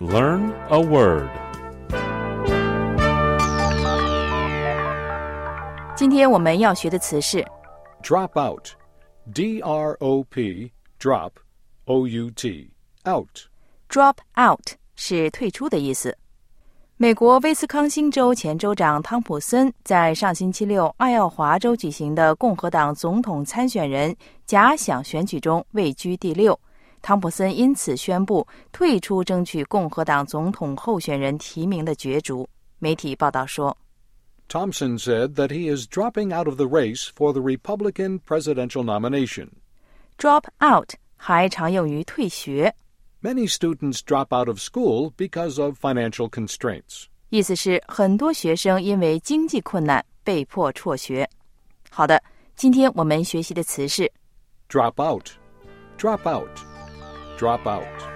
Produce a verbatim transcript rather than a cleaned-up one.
Learn a word. 今天我们要学的词是 Drop out. D R O P, drop, O U T, out. drop out 是退出的意思。美国威斯康星州前州长汤普森在上星期六爱奥华州举行的共和党总统参选人假想选举中位居第六，汤普森因此宣布退出争取共和党总统候选人提名的角逐。媒体报道说 Thompson said that he is dropping out of the race for the Republican presidential nomination. Drop out 还常用于退学。 Many students drop out of school because of financial constraints. 意思是很多学生因为经济困难被迫辍学。好的，今天我们学习的词是 Drop out, drop out, drop out.